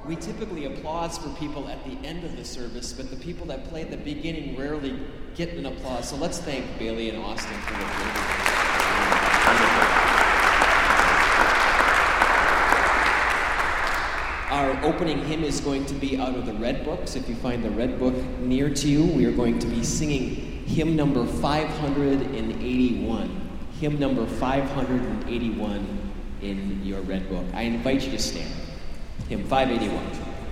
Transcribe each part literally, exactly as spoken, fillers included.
We typically applause for people at the end of the service, but the people that play at the beginning rarely get an applause. So let's thank Bailey and Austin for what they did. Our opening hymn is going to be out of the Red Book. So if you find the Red Book near to you, we are going to be singing hymn number five hundred eighty-one. Hymn number five hundred eighty-one in your Red Book. I invite you to stand. Hymn five eighty-one.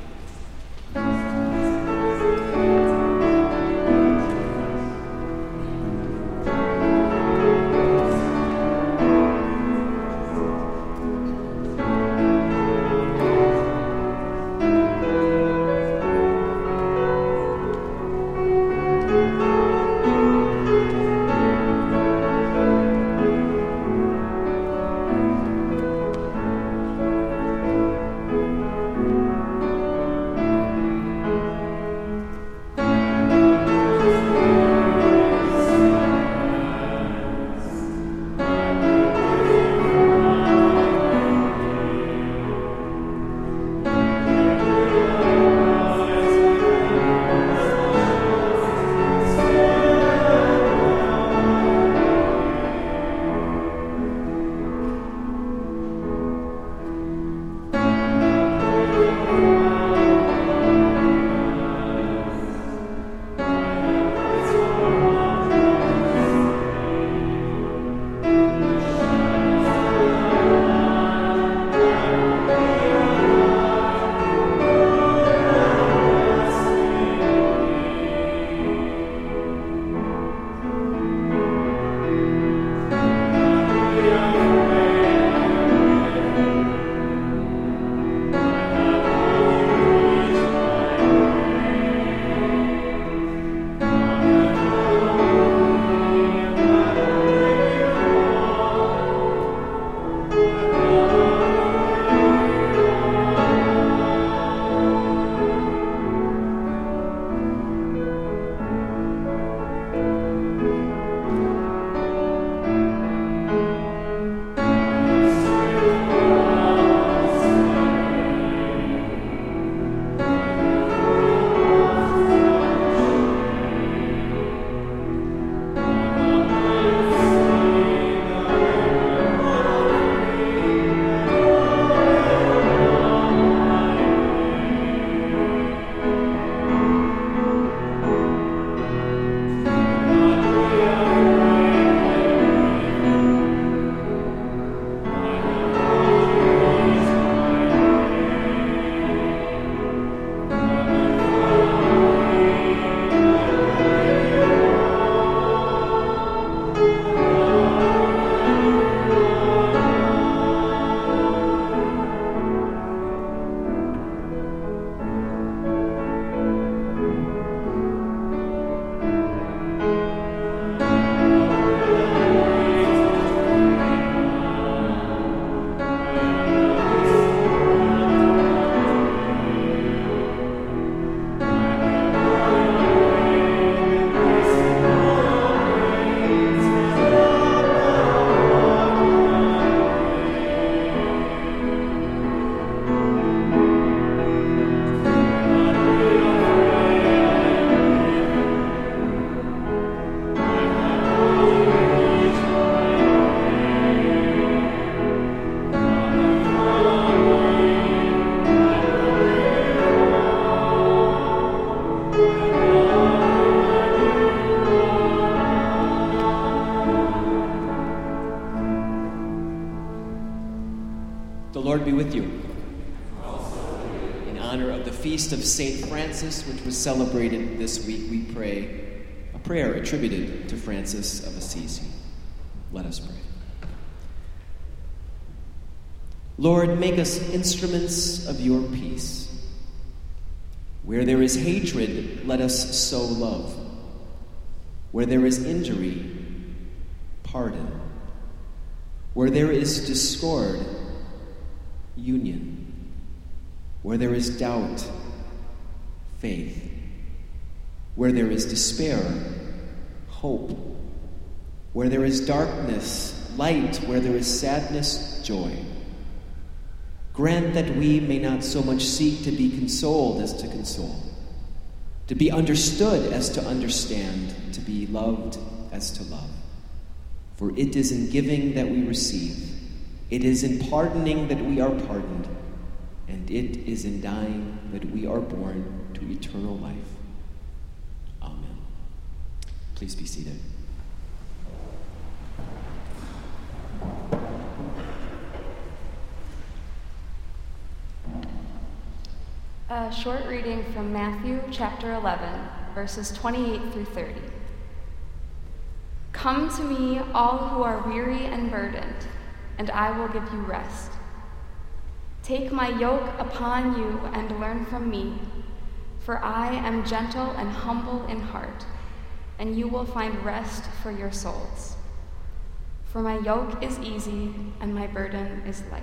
The Lord be with you. In honor of the feast of Saint Francis, which was celebrated this week, we pray a prayer attributed to Francis of Assisi. Let us pray. Lord, make us instruments of your peace. Where there is hatred, let us sow love. Where there is injury, pardon. Where there is discord, union. Where there is doubt, faith. Where there is despair, hope. Where there is darkness, light. Where there is sadness, joy. Grant that we may not so much seek to be consoled as to console, to be understood as to understand, to be loved as to love. For it is in giving that we receive, it is in pardoning that we are pardoned, and it is in dying that we are born to eternal life. Amen. Please be seated. A short reading from Matthew chapter eleven, verses twenty-eight through thirty. Come to me, all who are weary and burdened, and I will give you rest. Take my yoke upon you and learn from me, for I am gentle and humble in heart, and you will find rest for your souls. For my yoke is easy and my burden is light.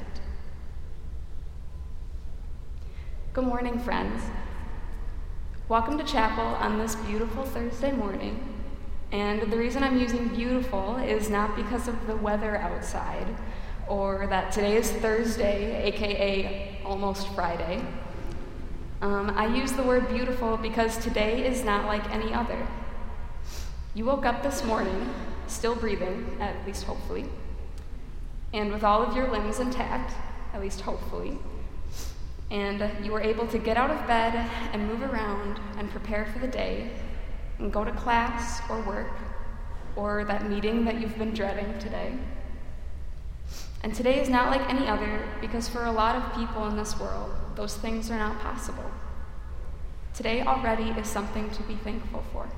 Good morning, friends. Welcome to chapel on this beautiful Thursday morning. And the reason I'm using beautiful is not because of the weather outside, or that today is Thursday, aka almost Friday. Um, I use the word beautiful because today is not like any other. You woke up this morning, still breathing, at least hopefully, and with all of your limbs intact, at least hopefully. And you were able to get out of bed and move around and prepare for the day and go to class or work or that meeting that you've been dreading today. And today is not like any other because for a lot of people in this world, those things are not possible. Today already is something to be thankful for.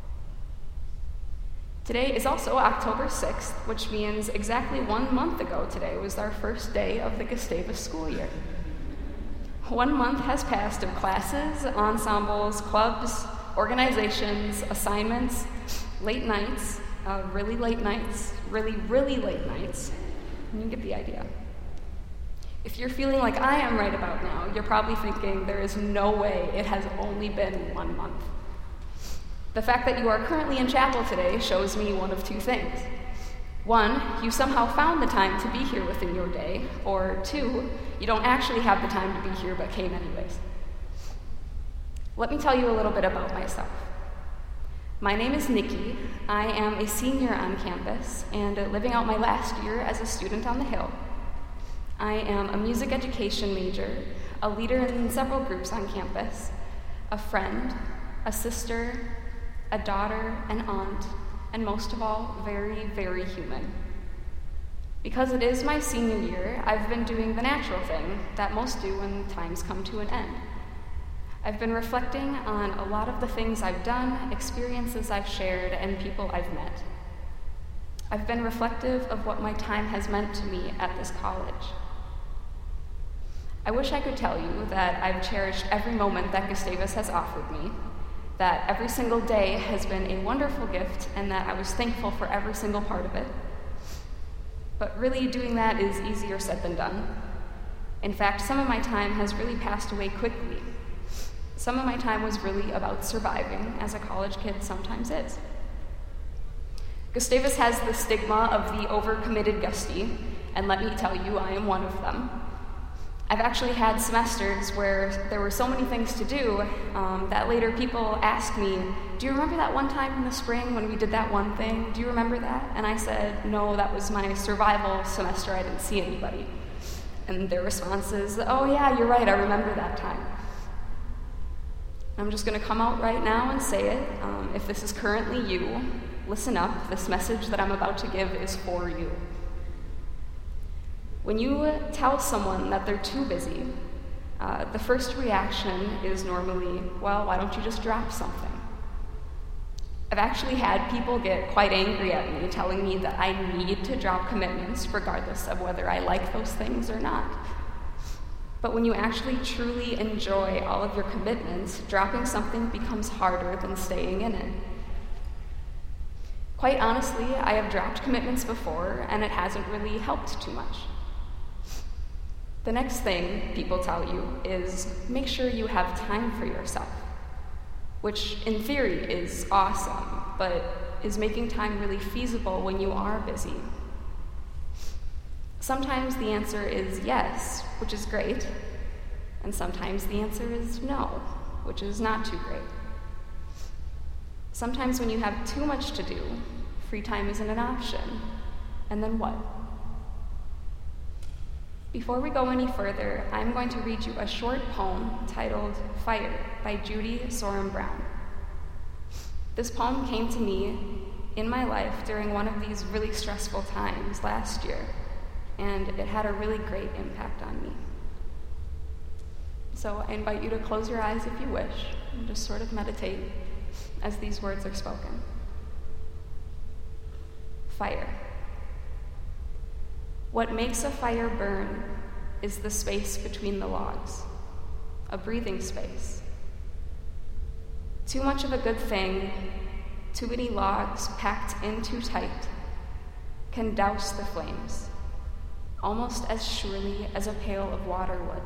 Today is also October sixth, which means exactly one month ago today was our first day of the Gustavus school year. One month has passed of classes, ensembles, clubs, organizations, assignments, late nights, uh, really late nights, really, really late nights. And you get the idea. If you're feeling like I am right about now, you're probably thinking there is no way it has only been one month. The fact that you are currently in chapel today shows me one of two things. One, you somehow found the time to be here within your day, or two, you don't actually have the time to be here but came anyways. Let me tell you a little bit about myself. My name is Nikki. I am a senior on campus and living out my last year as a student on the Hill. I am a music education major, a leader in several groups on campus, a friend, a sister, a daughter, an aunt, and most of all, very, very human. Because it is my senior year, I've been doing the natural thing that most do when times come to an end. I've been reflecting on a lot of the things I've done, experiences I've shared, and people I've met. I've been reflective of what my time has meant to me at this college. I wish I could tell you that I've cherished every moment that Gustavus has offered me, that every single day has been a wonderful gift, and that I was thankful for every single part of it. But really, doing that is easier said than done. In fact, some of my time has really passed away quickly. Some of my time was really about surviving, as a college kid sometimes is. Gustavus has the stigma of the overcommitted Gustie, and let me tell you, I am one of them. I've actually had semesters where there were so many things to do um, that later people ask me, do you remember that one time in the spring when we did that one thing? Do you remember that? And I said, no, that was my survival semester. I didn't see anybody. And their response is, oh yeah, you're right, I remember that time. I'm just going to come out right now and say it. Um, if this is currently you, listen up. This message that I'm about to give is for you. When you tell someone that they're too busy, uh, the first reaction is normally, well, why don't you just drop something? I've actually had people get quite angry at me, telling me that I need to drop commitments regardless of whether I like those things or not. But when you actually truly enjoy all of your commitments, dropping something becomes harder than staying in it. Quite honestly, I have dropped commitments before, and it hasn't really helped too much. The next thing people tell you is make sure you have time for yourself, which in theory is awesome, but is making time really feasible when you are busy? Sometimes the answer is yes, which is great, and sometimes the answer is no, which is not too great. Sometimes when you have too much to do, free time isn't an option, and then what? Before we go any further, I'm going to read you a short poem titled Fire by Judy Sorum Brown. This poem came to me in my life during one of these really stressful times last year, and it had a really great impact on me. So I invite you to close your eyes if you wish, and just sort of meditate as these words are spoken. Fire. What makes a fire burn is the space between the logs, a breathing space. Too much of a good thing, too many logs packed in too tight, can douse the flames, almost as surely as a pail of water would.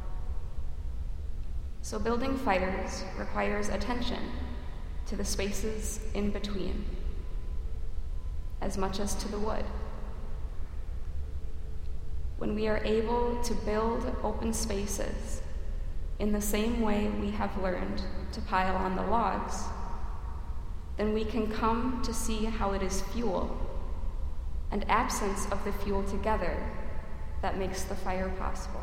So building fires requires attention to the spaces in between, as much as to the wood. When we are able to build open spaces in the same way we have learned to pile on the logs, then we can come to see how it is fuel and absence of the fuel together that makes the fire possible.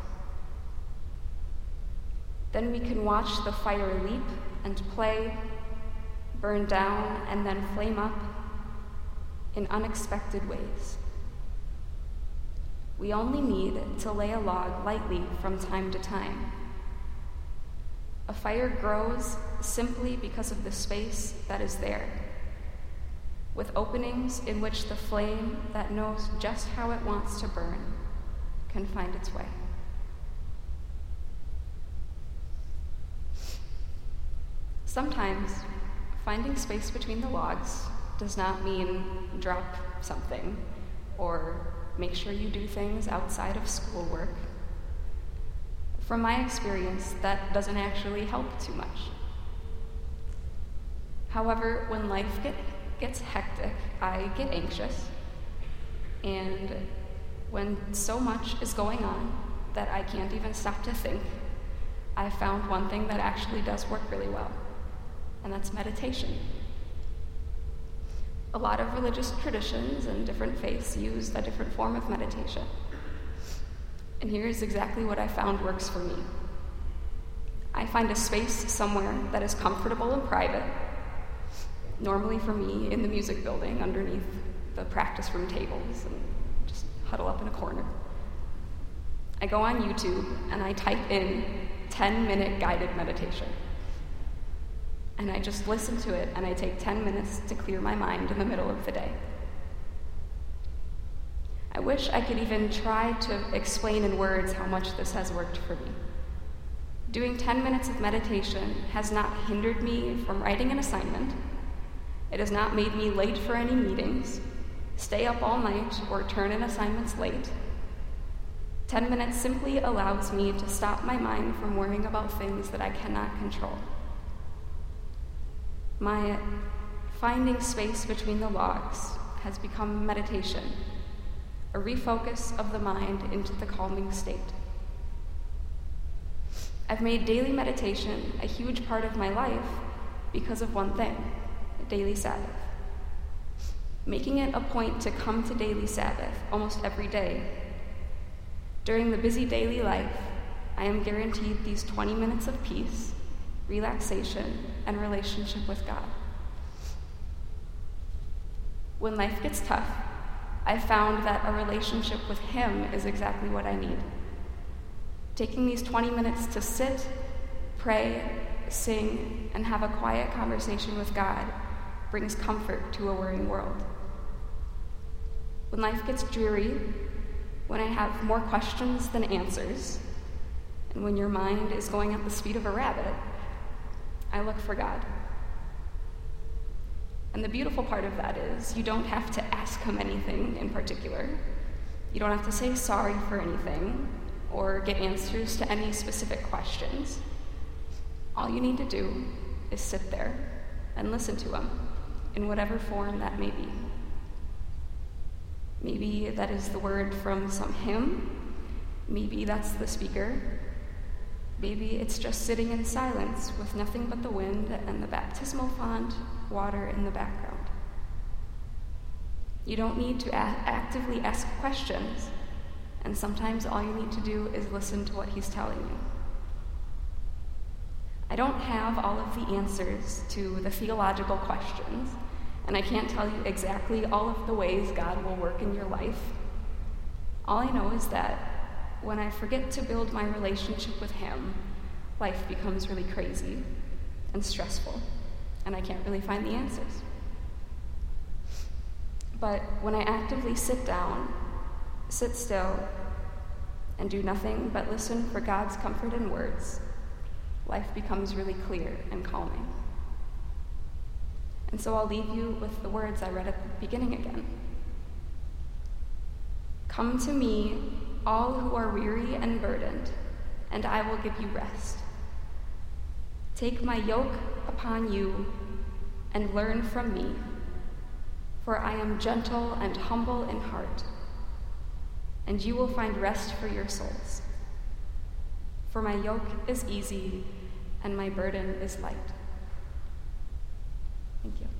Then we can watch the fire leap and play, burn down, and then flame up in unexpected ways. We only need to lay a log lightly from time to time. A fire grows simply because of the space that is there, with openings in which the flame that knows just how it wants to burn can find its way. Sometimes finding space between the logs does not mean drop something or make sure you do things outside of schoolwork. From my experience, that doesn't actually help too much. However, when life get, gets hectic, I get anxious. And when so much is going on that I can't even stop to think, I found one thing that actually does work really well, and that's meditation. A lot of religious traditions and different faiths use a different form of meditation. And here's exactly what I found works for me. I find a space somewhere that is comfortable and private, normally for me in the music building underneath the practice room tables, and just huddle up in a corner. I go on YouTube and I type in ten minute guided meditation. And I just listen to it, and I take ten minutes to clear my mind in the middle of the day. I wish I could even try to explain in words how much this has worked for me. Doing ten minutes of meditation has not hindered me from writing an assignment. It has not made me late for any meetings, stay up all night, or turn in assignments late. ten minutes simply allows me to stop my mind from worrying about things that I cannot control. My finding space between the logs has become meditation, a refocus of the mind into the calming state. I've made daily meditation a huge part of my life because of one thing, daily Sabbath. Making it a point to come to daily Sabbath almost every day. During the busy daily life, I am guaranteed these twenty minutes of peace, relaxation, and relationship with God. When life gets tough, I found that a relationship with Him is exactly what I need. Taking these twenty minutes to sit, pray, sing, and have a quiet conversation with God brings comfort to a worrying world. When life gets dreary, when I have more questions than answers, and when your mind is going at the speed of a rabbit, I look for God. And the beautiful part of that is you don't have to ask Him anything in particular. You don't have to say sorry for anything or get answers to any specific questions. All you need to do is sit there and listen to Him in whatever form that may be. Maybe that is the word from some hymn. Maybe that's the speaker. Maybe it's just sitting in silence with nothing but the wind and the baptismal font water in the background. You don't need to a- actively ask questions, and sometimes all you need to do is listen to what he's telling you. I don't have all of the answers to the theological questions, and I can't tell you exactly all of the ways God will work in your life. All I know is that when I forget to build my relationship with him, life becomes really crazy and stressful, and I can't really find the answers. But when I actively sit down, sit still, and do nothing but listen for God's comfort in words, life becomes really clear and calming. And so I'll leave you with the words I read at the beginning again. Come to me, all who are weary and burdened, and I will give you rest. Take my yoke upon you and learn from me, for I am gentle and humble in heart, and you will find rest for your souls. For my yoke is easy and my burden is light. Thank you.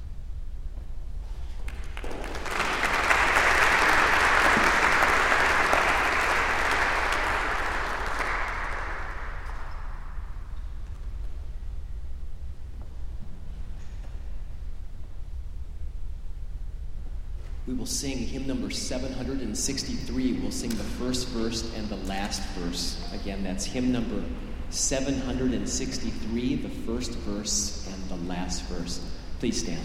We will sing hymn number seven hundred sixty-three. We'll sing the first verse and the last verse. Again, that's hymn number seven hundred sixty-three, the first verse and the last verse. Please stand.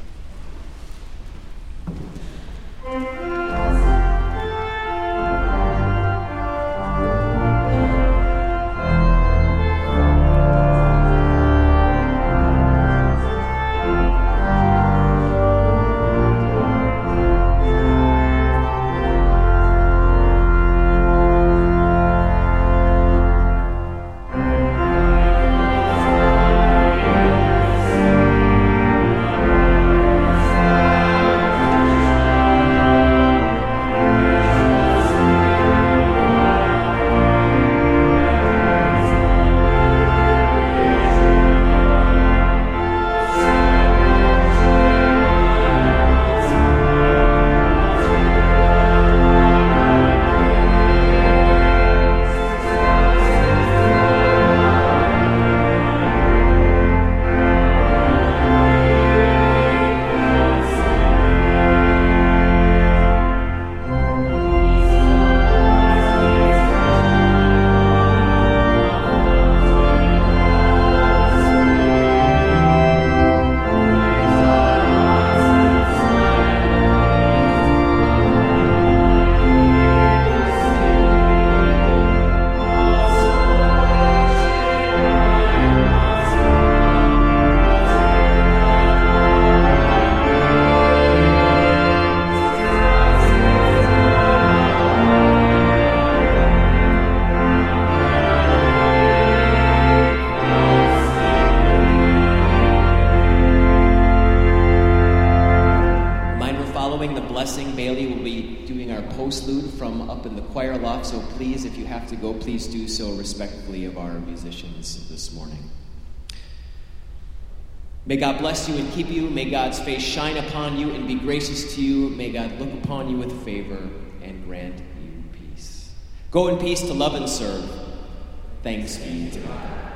So please, if you have to go, please do so respectfully of our musicians this morning. May God bless you and keep you. May God's face shine upon you and be gracious to you. May God look upon you with favor and grant you peace. Go in peace to love and serve. Thanks be to God.